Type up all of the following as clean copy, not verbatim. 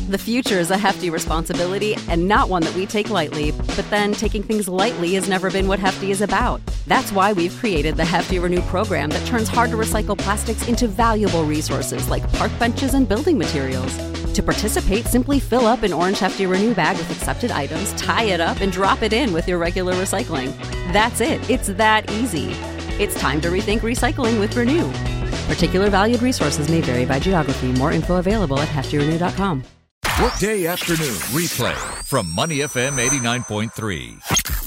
The future is a hefty responsibility and not one that we take lightly. But then taking things lightly has never been what Hefty is about. That's why we've created the Hefty Renew program that turns hard-to-recycle plastics into valuable resources like park benches and building materials. To participate, simply fill up an orange Hefty Renew bag with accepted items, tie it up, and drop it in with your regular recycling. That's it. It's that easy. It's time to rethink recycling with Renew. Particular valued resources may vary by geography. More info available at heftyrenew.com. Workday Afternoon Replay from Money FM 89.3.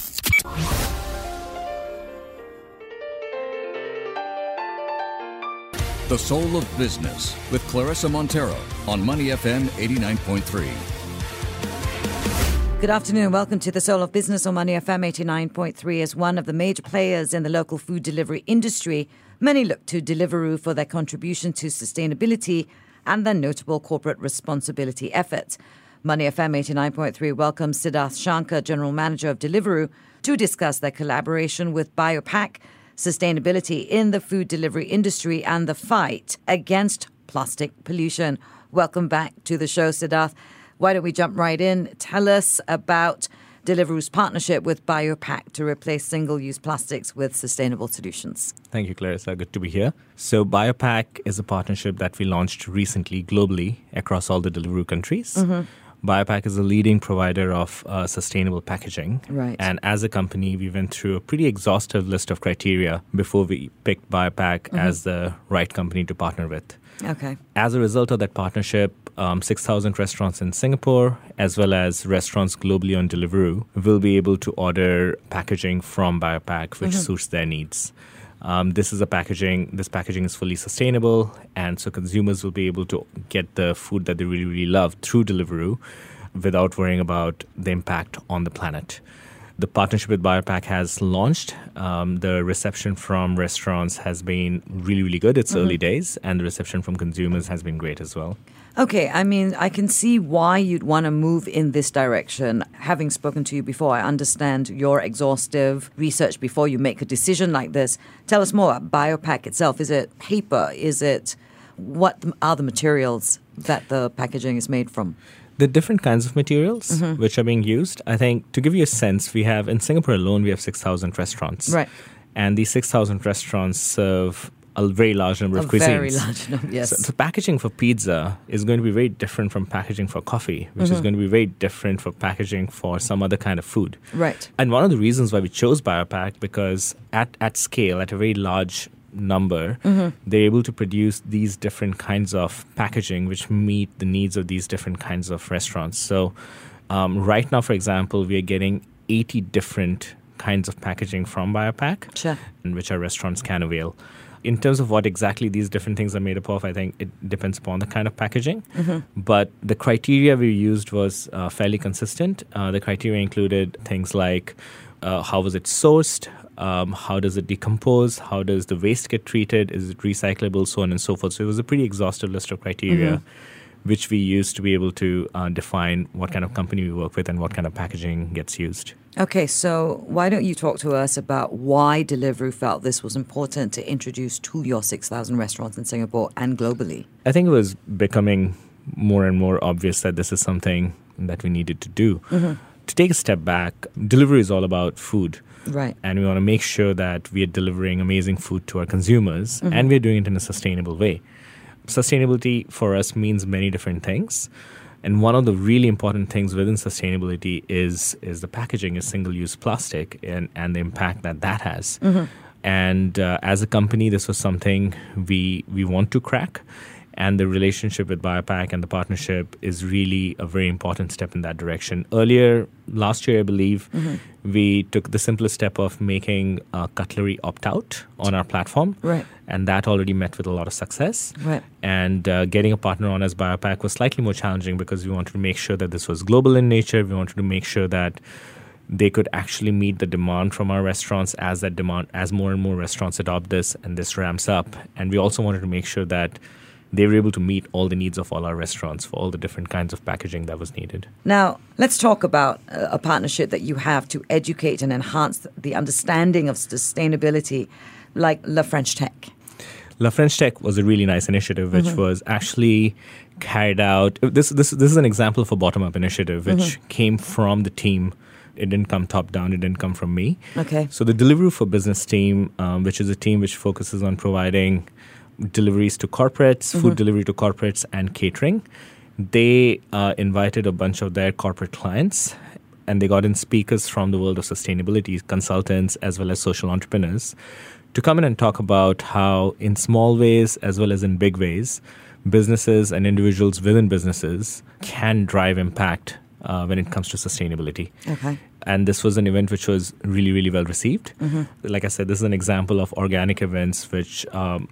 The Soul of Business with Clarissa Montero on Money FM 89.3. Good afternoon. Welcome to the Soul of Business on Money FM 89.3. As one of the major players in the local food delivery industry, many look to Deliveroo for their contribution to sustainability and their notable corporate responsibility efforts. Money FM 89.3 welcomes Siddharth Shankar, General Manager of Deliveroo, to discuss their collaboration with BioPak, sustainability in the food delivery industry, and the fight against plastic pollution. Welcome back to the show, Siddharth. Why don't we jump right in? Tell us about Deliveroo's partnership with BioPak to replace single-use plastics with sustainable solutions. Thank you, Clarissa. Good to be here. So BioPak is a partnership that we launched recently globally across all the Deliveroo countries. Mm-hmm. BioPak is a leading provider of sustainable packaging. Right. And as a company, we went through a pretty exhaustive list of criteria before we picked BioPak as the right company to partner with. Okay. As a result of that partnership, 6,000 restaurants in Singapore, as well as restaurants globally on Deliveroo, will be able to order packaging from BioPak, which suits their needs. This packaging is fully sustainable, and so consumers will be able to get the food that they really, really love through Deliveroo without worrying about the impact on the planet. The partnership with BioPak has launched. The reception from restaurants has been really, really good. It's early days, and the reception from consumers has been great as well. Okay, I mean, I can see why you'd want to move in this direction. Having spoken to you before, I understand your exhaustive research before you make a decision like this. Tell us more about BioPak itself. Is it paper? What are the materials that the packaging is made from? The different kinds of materials which are being used. I think to give you a sense, we have in Singapore alone, we have 6,000 restaurants. Right. And these 6,000 restaurants serve a very large number of cuisines. A very large number, yes. So packaging for pizza is going to be very different from packaging for coffee, which is going to be very different for packaging for some other kind of food. Right. And one of the reasons why we chose BioPak, because at scale, at a very large number, they're able to produce these different kinds of packaging which meet the needs of these different kinds of restaurants. So right now, for example, we are getting 80 different kinds of packaging from BioPak, sure, which our restaurants can avail. In terms of what exactly these different things are made up of, I think it depends upon the kind of packaging. But the criteria we used was fairly consistent. The criteria included things like how was it sourced, how does it decompose, how does the waste get treated, is it recyclable, so on and so forth. So it was a pretty exhaustive list of criteria which we used to be able to define what kind of company we work with and what kind of packaging gets used. Okay, so why don't you talk to us about why Deliveroo felt this was important to introduce to your 6,000 restaurants in Singapore and globally? I think it was becoming more and more obvious that this is something that we needed to do. To take a step back, Deliveroo is all about food. Right. And we want to make sure that we are delivering amazing food to our consumers and we're doing it in a sustainable way. Sustainability for us means many different things. And one of the really important things within sustainability is the packaging is single-use plastic and the impact that has. And as a company, this was something we want to crack. And the relationship with BioPak and the partnership is really a very important step in that direction. Earlier, last year, I believe, we took the simplest step of making cutlery opt-out on our platform. Right. And that already met with a lot of success. Right. And getting a partner on as BioPak was slightly more challenging because we wanted to make sure that this was global in nature. We wanted to make sure that they could actually meet the demand from our restaurants as more and more restaurants adopt this and this ramps up. And we also wanted to make sure that they were able to meet all the needs of all our restaurants for all the different kinds of packaging that was needed. Now, let's talk about a partnership that you have to educate and enhance the understanding of sustainability, like La French Tech. La French Tech was a really nice initiative, which was actually carried out. This is an example of a bottom-up initiative which came from the team. It didn't come top-down. It didn't come from me. Okay. So the Deliveroo for Business team, which is a team which focuses on providing deliveries to corporates, food delivery to corporates, and catering, they invited a bunch of their corporate clients, and they got in speakers from the world of sustainability, consultants, as well as social entrepreneurs, to come in and talk about how, in small ways as well as in big ways, businesses and individuals within businesses can drive impact when it comes to sustainability. Okay. And this was an event which was really, really well received. Like I said, this is an example of organic events which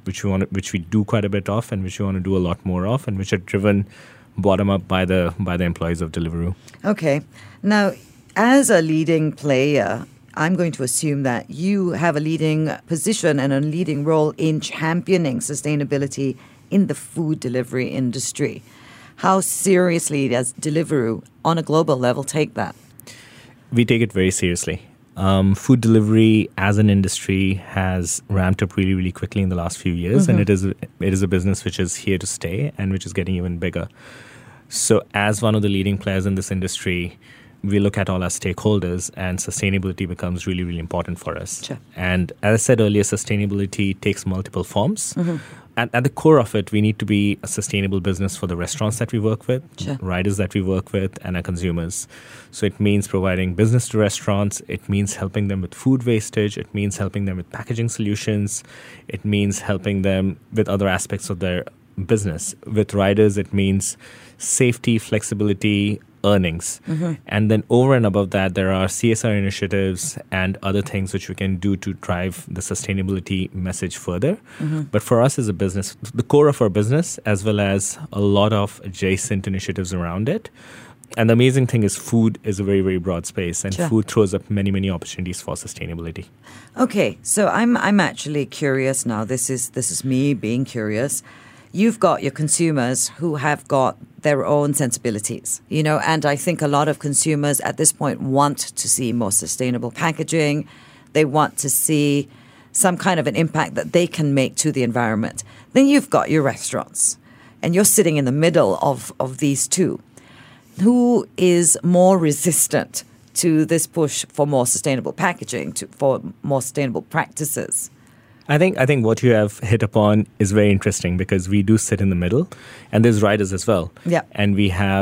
we do quite a bit of, and which we want to do a lot more of, and which are driven bottom up by the employees of Deliveroo. Okay. Now, as a leading player, I'm going to assume that you have a leading position and a leading role in championing sustainability in the food delivery industry. How seriously does Deliveroo on a global level take that? We take it very seriously. Food delivery as an industry has ramped up really, really quickly in the last few years, and it is a business which is here to stay and which is getting even bigger. So as one of the leading players in this industry, we look at all our stakeholders, and sustainability becomes really, really important for us. Sure. And as I said earlier, sustainability takes multiple forms. At the core of it, we need to be a sustainable business for the restaurants that we work with, Sure. riders that we work with, and our consumers. So it means providing business to restaurants. It means helping them with food wastage. It means helping them with packaging solutions. It means helping them with other aspects of their business. With riders, it means safety, flexibility, earnings. And then over and above that, there are CSR initiatives and other things which we can do to drive the sustainability message further. But for us as a business, the core of our business, as well as a lot of adjacent initiatives around it. And the amazing thing is food is a very, very broad space, and Sure. food throws up many, many opportunities for sustainability. Okay, so I'm actually curious now. This is me being curious. You've got your consumers who have got their own sensibilities, and I think a lot of consumers at this point want to see more sustainable packaging. They want to see some kind of an impact that they can make to the environment. Then you've got your restaurants, and you're sitting in the middle of these two. Who is more resistant to this push for more sustainable packaging, for more sustainable practices? I think what you have hit upon is very interesting, because we do sit in the middle, and there's riders as well. Yeah. And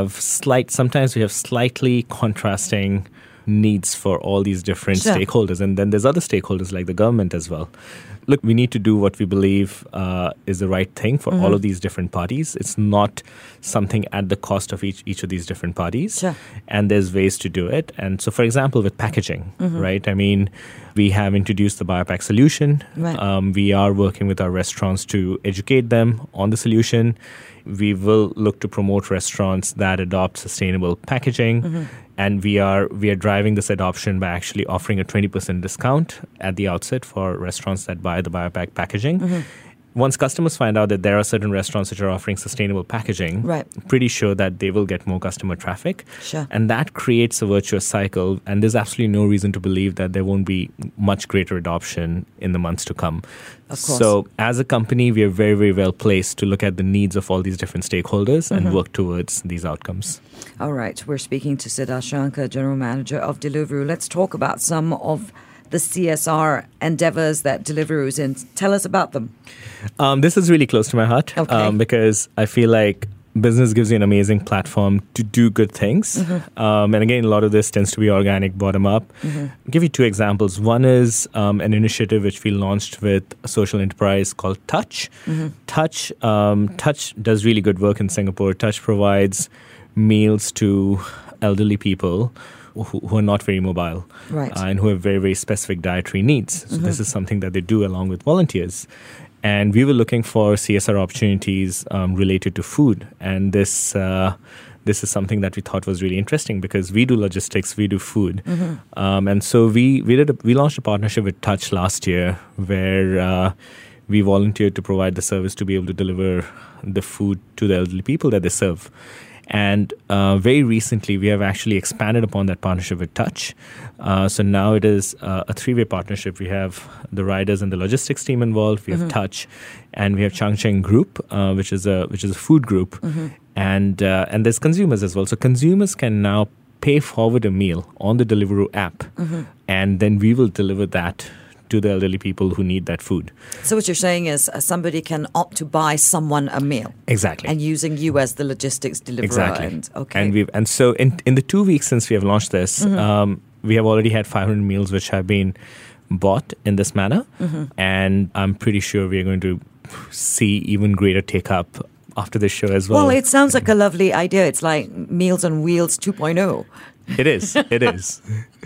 sometimes we have slightly contrasting needs for all these different Sure. stakeholders. And then there's other stakeholders like the government as well. Look, we need to do what we believe is the right thing for all of these different parties. It's not something at the cost of each of these different parties. Sure. And there's ways to do it. And so, for example, with packaging, right? I mean, we have introduced the BioPack solution. Right. We are working with our restaurants to educate them on the solution. We will look to promote restaurants that adopt sustainable packaging. And we are driving this adoption by actually offering a 20% discount at the outset for restaurants that buy the BioPack packaging. Once customers find out that there are certain restaurants which are offering sustainable packaging, Right. pretty sure that they will get more customer traffic. Sure. And that creates a virtuous cycle. And there's absolutely no reason to believe that there won't be much greater adoption in the months to come. Of course. So as a company, we are very, very well placed to look at the needs of all these different stakeholders and work towards these outcomes. All right, we're speaking to Siddharth Shankar, General Manager of Deliveroo. Let's talk about some of the CSR endeavors that Deliveroo is in. Tell us about them. This is really close to my heart, Okay. because I feel like business gives you an amazing platform to do good things. And again, a lot of this tends to be organic, bottom up. I'll give you two examples. One is an initiative which we launched with a social enterprise called Touch. Touch does really good work in Singapore. Touch provides meals to elderly people who are not very mobile, Right. And who have very, very specific dietary needs. So this is something that they do along with volunteers. And we were looking for CSR opportunities related to food. And this is something that we thought was really interesting, because we do logistics, we do food. And so we launched a partnership with Touch last year, where we volunteered to provide the service to be able to deliver the food to the elderly people that they serve. And very recently, we have actually expanded upon that partnership with Touch. So now it is a three-way partnership. We have the riders and the logistics team involved. We have Touch, and we have Changcheng Group, which is a food group, and there's consumers as well. So consumers can now pay forward a meal on the Deliveroo app, and then we will deliver that to the elderly people who need that food. So what you're saying is somebody can opt to buy someone a meal. Exactly. And using you as the logistics deliverer. Exactly. Okay. And so in the 2 weeks since we have launched this, we have already had 500 meals which have been bought in this manner. And I'm pretty sure we are going to see even greater take-up after this show as well. Well, it sounds like a lovely idea. It's like Meals on Wheels 2.0. It is. It is.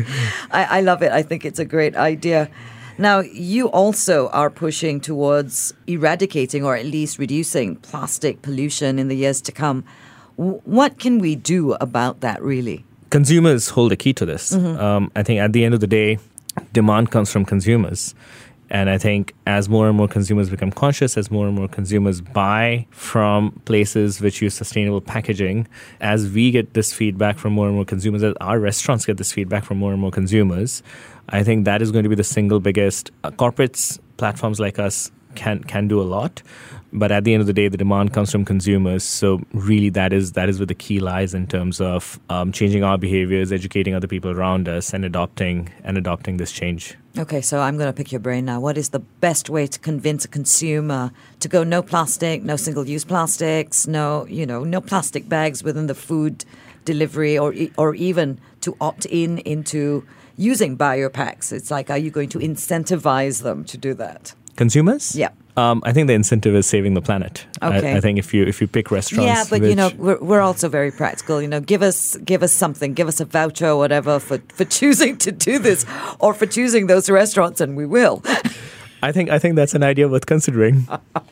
I love it. I think it's a great idea. Now, you also are pushing towards eradicating or at least reducing plastic pollution in the years to come. What can we do about that, really? Consumers hold the key to this. I think at the end of the day, demand comes from consumers. And I think as more and more consumers become conscious, as more and more consumers buy from places which use sustainable packaging, as we get this feedback from more and more consumers, as our restaurants get this feedback from more and more consumers, I think that is going to be the single biggest. Corporates, platforms like us can do a lot. But at the end of the day, the demand comes from consumers. So really that is where the key lies in terms of changing our behaviors, educating other people around us, and adopting this change. Okay, so I'm going to pick your brain now. What is the best way to convince a consumer to go no plastic, no single-use plastics, no plastic bags within the food delivery, or even to opt into using BioPacks? It's like, are you going to incentivize them to do that? Consumers? Yeah. I think the incentive is saving the planet. Okay. I think if you pick restaurants, yeah, but we're also very practical. Give us something, give us a voucher or whatever for choosing to do this, or for choosing those restaurants, and we will. I think that's an idea worth considering.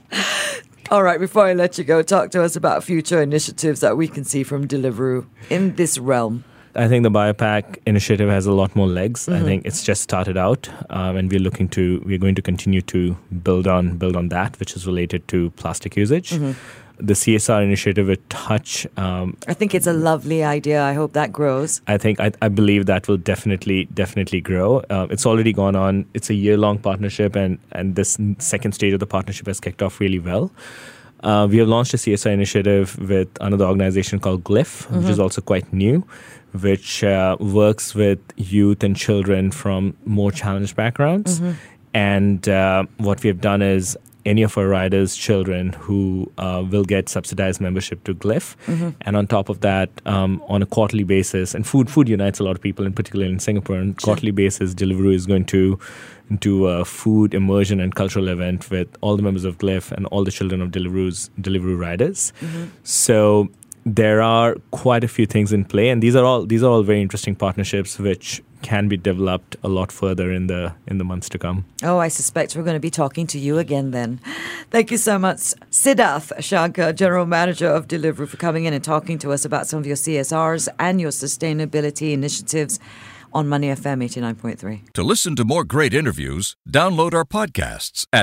All right, before I let you go, talk to us about future initiatives that we can see from Deliveroo in this realm. I think the BioPack initiative has a lot more legs. I think it's just started out, and we're going to continue to build on that, which is related to plastic usage. The CSR initiative with Touch. I think it's a lovely idea. I hope that grows. I believe that will definitely grow. It's already gone on. It's a year-long partnership, and this second stage of the partnership has kicked off really well. We have launched a CSR initiative with another organization called Glyph, which is also quite new, which works with youth and children from more challenged backgrounds. And what we have done is any of our riders' children who will get subsidized membership to Glyph. And on top of that, on a quarterly basis, and food unites a lot of people, in particular in Singapore, on a quarterly basis, Deliveroo is going to do a food immersion and cultural event with all the members of Glyph and all the children of Deliveroo riders. So there are quite a few things in play, and these are all very interesting partnerships which can be developed a lot further in the months to come. Oh, I suspect we're going to be talking to you again then. Thank you so much, Siddharth Shankar, General Manager of Deliveroo, for coming in and talking to us about some of your CSRs and your sustainability initiatives on Money FM 89.3. To listen to more great interviews, download our podcasts at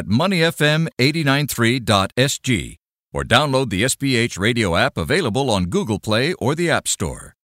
moneyfm893.sg or download the SPH radio app available on Google Play or the App Store.